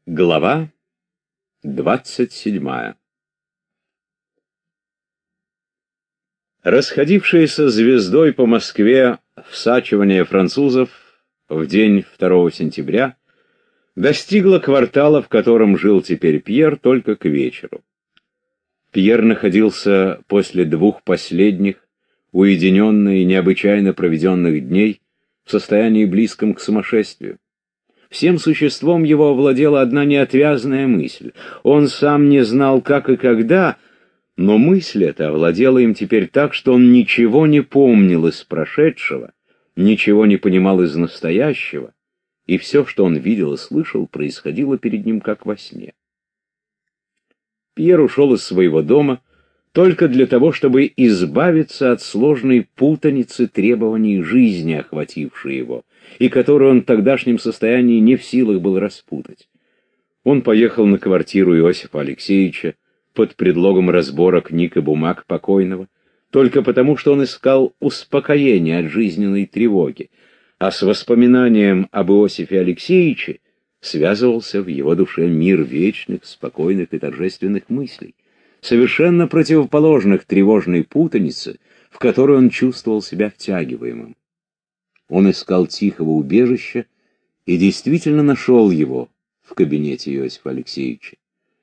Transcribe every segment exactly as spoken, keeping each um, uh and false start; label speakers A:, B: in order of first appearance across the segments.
A: Глава двадцать седьмая. Расходившееся звездой по Москве всачивание французов в день второго сентября достигло квартала, в котором жил теперь Пьер, только к вечеру. Пьер находился после двух последних, уединенно и необычайно проведенных дней, в состоянии близком к сумасшествию. Всем существом его овладела одна неотвязная мысль. Он сам не знал, как и когда, но мысль эта овладела им теперь так, что он ничего не помнил из прошедшего, ничего не понимал из настоящего, и все, что он видел и слышал, происходило перед ним как во сне. Пьер ушел из своего дома только для того, чтобы избавиться от сложной путаницы требований жизни, охватившей его, и которую он в тогдашнем состоянии не в силах был распутать. Он поехал на квартиру Иосифа Алексеевича под предлогом разбора книг и бумаг покойного, только потому, что он искал успокоения от жизненной тревоги, а с воспоминанием об Иосифе Алексеевиче связывался в его душе мир вечных, спокойных и торжественных мыслей, совершенно противоположных тревожной путанице, в которую он чувствовал себя втягиваемым. Он искал тихого убежища и действительно нашел его в кабинете Иосифа Алексеевича.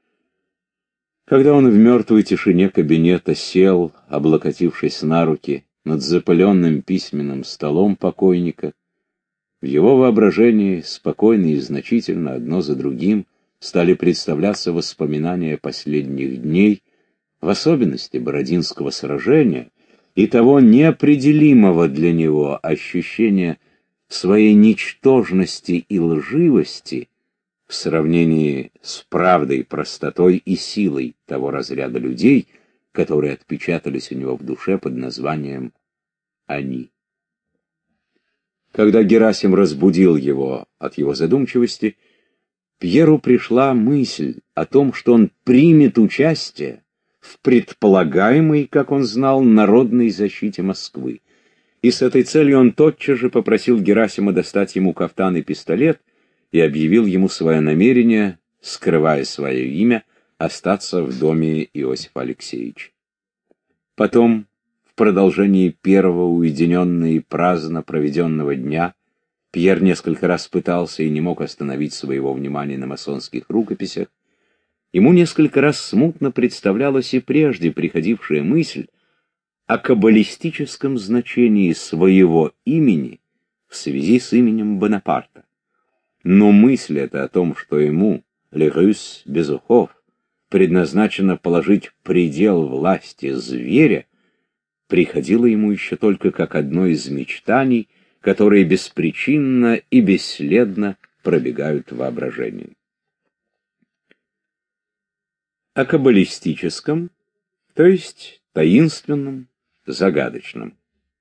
A: Когда он в мертвой тишине кабинета сел, облокотившись на руки над запыленным письменным столом покойника, в его воображении спокойно и значительно одно за другим стали представляться воспоминания последних дней, в особенности Бородинского сражения, и того неопределимого для него ощущения своей ничтожности и лживости в сравнении с правдой, простотой и силой того разряда людей, которые отпечатались у него в душе под названием «они». Когда Герасим разбудил его от его задумчивости, Пьеру пришла мысль о том, что он примет участие в предполагаемой, как он знал, народной защите Москвы. И с этой целью он тотчас же попросил Герасима достать ему кафтан и пистолет и объявил ему свое намерение, скрывая свое имя, остаться в доме Иосифа Алексеевича. Потом, в продолжении первого уединенно и праздно проведенного дня, Пьер несколько раз пытался и не мог остановить своего внимания на масонских рукописях. Ему несколько раз смутно представлялась и прежде приходившая мысль о каббалистическом значении своего имени в связи с именем Бонапарта. Но мысль эта о том, что ему, Ле-Рус Безухов, предназначено положить предел власти зверя, приходила ему еще только как одно из мечтаний, которые беспричинно и бесследно пробегают в воображении. О каббалистическом, то есть таинственном, загадочном.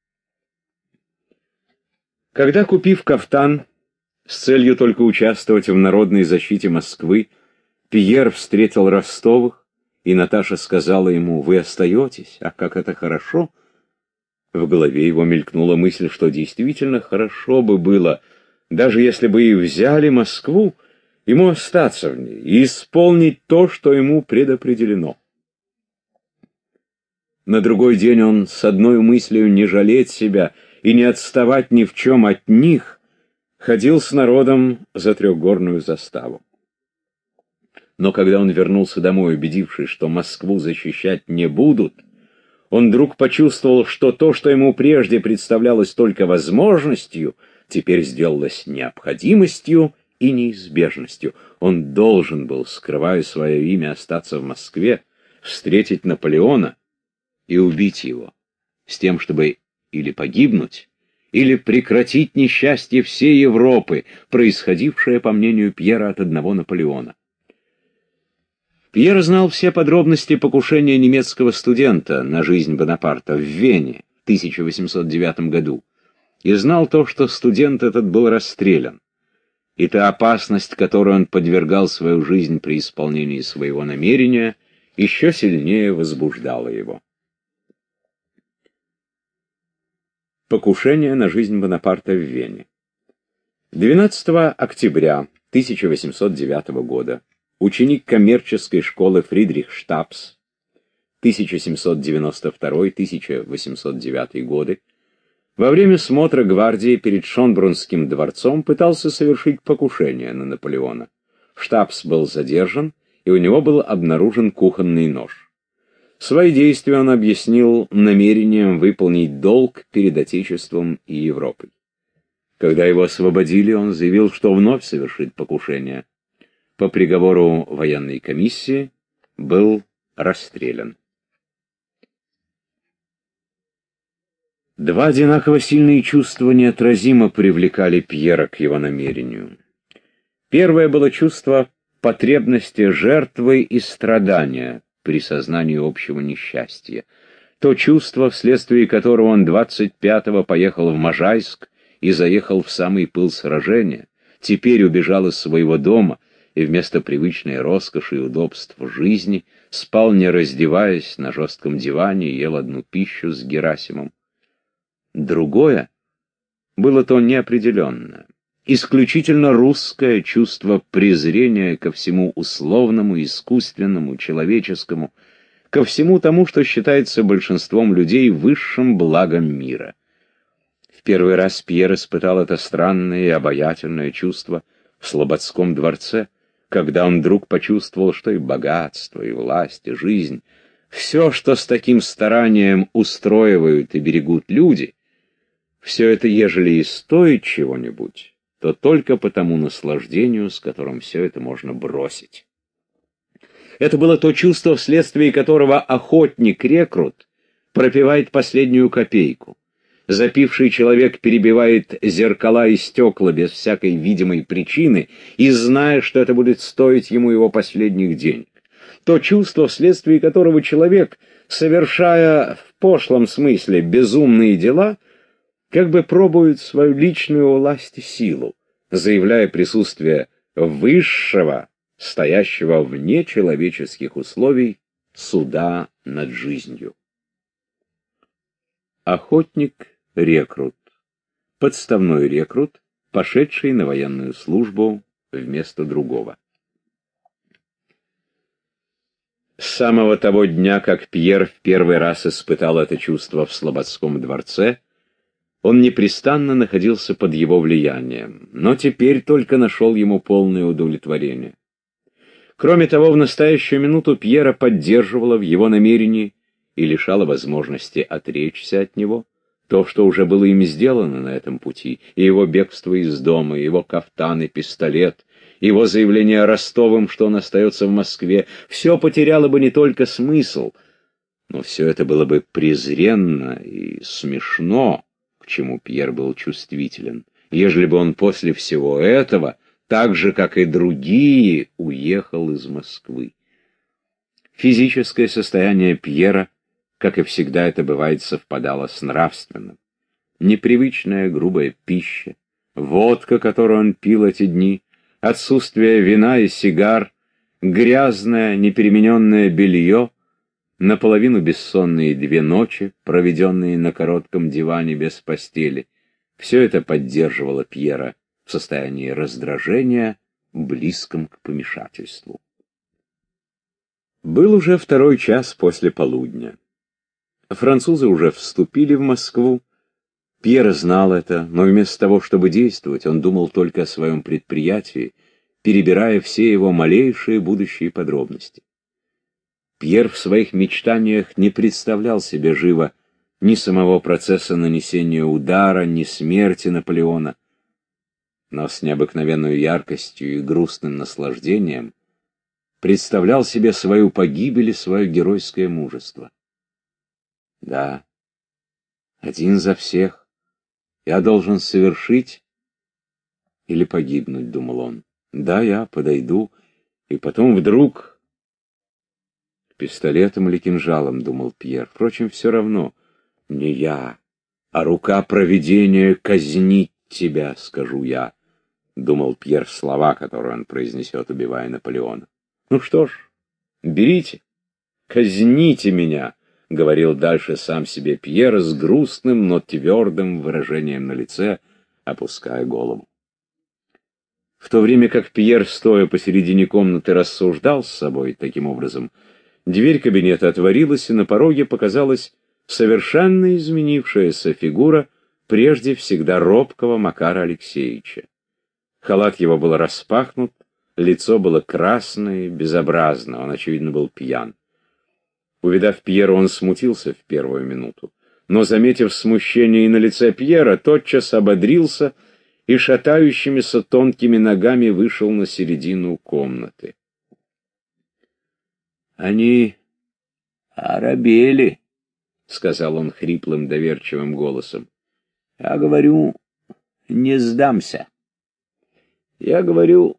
A: Когда, купив кафтан с целью только участвовать в народной защите Москвы, Пьер встретил Ростовых, и Наташа сказала ему: «Вы остаетесь? А как это хорошо!» В голове его мелькнула мысль, что действительно хорошо бы было, даже если бы и взяли Москву, ему остаться в ней и исполнить то, что ему предопределено. На другой день он с одной мыслью не жалеть себя и не отставать ни в чем от них ходил с народом за трехгорную заставу. Но когда он вернулся домой, убедившись, что Москву защищать не будут, он вдруг почувствовал, что то, что ему прежде представлялось только возможностью, теперь сделалось необходимостью и неизбежностью. Он должен был, скрывая свое имя, остаться в Москве, встретить Наполеона и убить его, с тем, чтобы или погибнуть, или прекратить несчастье всей Европы, происходившее, по мнению Пьера, от одного Наполеона. Пьер знал все подробности покушения немецкого студента на жизнь Бонапарта в Вене в тысяча восемьсот девятом году, и знал то, что студент этот был расстрелян, и та опасность, которой он подвергал свою жизнь при исполнении своего намерения, еще сильнее возбуждала его. Покушение на жизнь Бонапарта в Вене. двенадцатого октября тысяча восемьсот девятого года, ученик коммерческой школы Фридрих Штапс, тысяча семьсот девяносто второй — тысяча восемьсот девятый годы, во время смотра гвардии перед Шонбрунским дворцом пытался совершить покушение на Наполеона. Штапс был задержан, и у него был обнаружен кухонный нож. Свои действия он объяснил намерением выполнить долг перед Отечеством и Европой. Когда его освободили, он заявил, что вновь совершит покушение. По приговору военной комиссии был расстрелян. Два одинаково сильные чувства неотразимо привлекали Пьера к его намерению. Первое было чувство потребности жертвы и страдания при сознании общего несчастья. То чувство, вследствие которого он двадцать пятого поехал в Можайск и заехал в самый пыл сражения, теперь убежал из своего дома и вместо привычной роскоши и удобств жизни спал, не раздеваясь, на жестком диване и ел одну пищу с Герасимом. Другое было то неопределенное, исключительно русское чувство презрения ко всему условному, искусственному, человеческому, ко всему тому, что считается большинством людей высшим благом мира. В первый раз Пьер испытал это странное и обаятельное чувство в Слободском дворце, когда он вдруг почувствовал, что и богатство, и власть, и жизнь, все, что с таким старанием устроивают и берегут люди, все это, ежели и стоит чего-нибудь, то только по тому наслаждению, с которым все это можно бросить. Это было то чувство, вследствие которого охотник-рекрут пропивает последнюю копейку. Запивший человек перебивает зеркала и стекла без всякой видимой причины и зная, что это будет стоить ему его последних денег. То чувство, вследствие которого человек, совершая в пошлом смысле безумные дела, как бы пробует свою личную власть и силу, заявляя присутствие высшего, стоящего вне человеческих условий, суда над жизнью. Охотник-рекрут, подставной рекрут, пошедший на военную службу вместо другого. С самого того дня, как Пьер в первый раз испытал это чувство в Слободском дворце, он непрестанно находился под его влиянием, но теперь только нашел ему полное удовлетворение. Кроме того, в настоящую минуту Пьера поддерживало в его намерении и лишало возможности отречься от него то, что уже было им сделано на этом пути, и его бегство из дома, и его кафтан и пистолет, его заявление Ростовым, что он остается в Москве, все потеряло бы не только смысл, но все это было бы презренно и смешно, к чему Пьер был чувствителен, ежели бы он после всего этого, так же, как и другие, уехал из Москвы. Физическое состояние Пьера, как и всегда это бывает, совпадало с нравственным. Непривычная грубая пища, водка, которую он пил эти дни, отсутствие вина и сигар, грязное, неперемененное белье, наполовину бессонные две ночи, проведенные на коротком диване без постели, все это поддерживало Пьера в состоянии раздражения, близком к помешательству. Был уже второй час после полудня. Французы уже вступили в Москву. Пьер знал это, но вместо того, чтобы действовать, он думал только о своем предприятии, перебирая все его малейшие будущие подробности. Пьер в своих мечтаниях не представлял себе живо ни самого процесса нанесения удара, ни смерти Наполеона, но с необыкновенной яркостью и грустным наслаждением представлял себе свою погибель и свое геройское мужество. Да, один за всех я должен совершить или погибнуть, думал он. Да, я подойду, и потом вдруг... Пистолетом или кинжалом, думал Пьер. Впрочем, все равно. Не я, а рука провидения казнить тебя, скажу я, думал Пьер слова, которые он произнесет, убивая Наполеона. Ну что ж, берите, казните меня, говорил дальше сам себе Пьер с грустным, но твердым выражением на лице, опуская голову. В то время как Пьер, стоя посередине комнаты, рассуждал с собой таким образом, дверь кабинета отворилась, и на пороге показалась совершенно изменившаяся фигура прежде всегда робкого Макара Алексеевича. Халат его был распахнут, лицо было красное, безобразно, он, очевидно, был пьян. Увидав Пьера, он смутился в первую минуту, но, заметив смущение и на лице Пьера, тотчас ободрился и шатающимися тонкими ногами вышел на середину комнаты. «Они оробели», — сказал он хриплым доверчивым голосом. «Я говорю, не сдамся. Я говорю,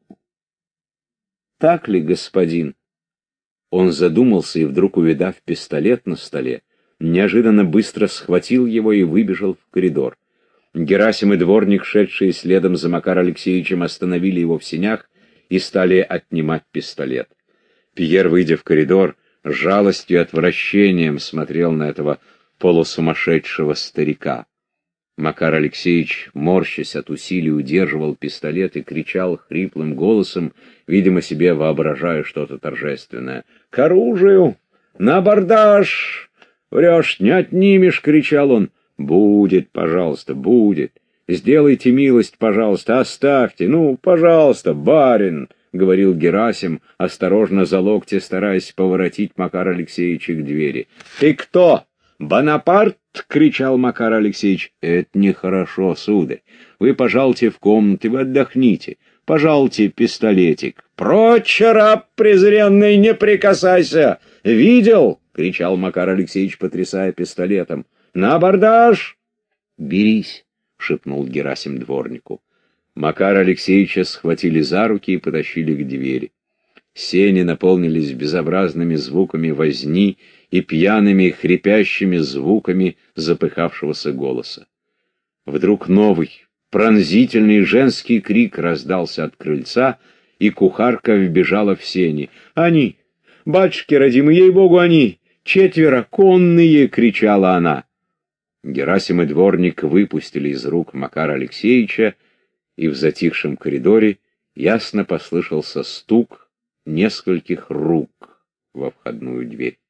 A: так ли, господин?» Он задумался и, вдруг увидав пистолет на столе, неожиданно быстро схватил его и выбежал в коридор. Герасим и дворник, шедшие следом за Макаром Алексеевичем, остановили его в сенях и стали отнимать пистолет. Пьер, выйдя в коридор, с жалостью и отвращением смотрел на этого полусумасшедшего старика. Макар Алексеевич, морщась от усилий, удерживал пистолет и кричал хриплым голосом, видимо, себе воображая что-то торжественное. «К оружию! На абордаж! Врешь, не отнимешь!» — кричал он. «Будет, пожалуйста, будет. Сделайте милость, пожалуйста, оставьте. Ну, пожалуйста, барин!» — говорил Герасим, осторожно за локти, стараясь поворотить Макара Алексеевича к двери. «Ты кто? Бонапарт?» — кричал Макар Алексеевич. «Это нехорошо, сударь. Вы пожалуйте в комнаты, вы отдохните. Пожалуйте пистолетик». «Прочь, раб презренный, не прикасайся! Видел?» — кричал Макар Алексеевич, потрясая пистолетом. «На абордаж!» «Берись!» — шепнул Герасим дворнику. Макара Алексеевича схватили за руки и потащили к двери. Сени наполнились безобразными звуками возни и пьяными хрипящими звуками запыхавшегося голоса. Вдруг новый, пронзительный женский крик раздался от крыльца, и кухарка вбежала в сени. «Они! Батюшки родимые, ей-богу, они! Четверо, конные!» — кричала она. Герасим и дворник выпустили из рук Макара Алексеевича, и в затихшем коридоре ясно послышался стук нескольких рук во входную дверь.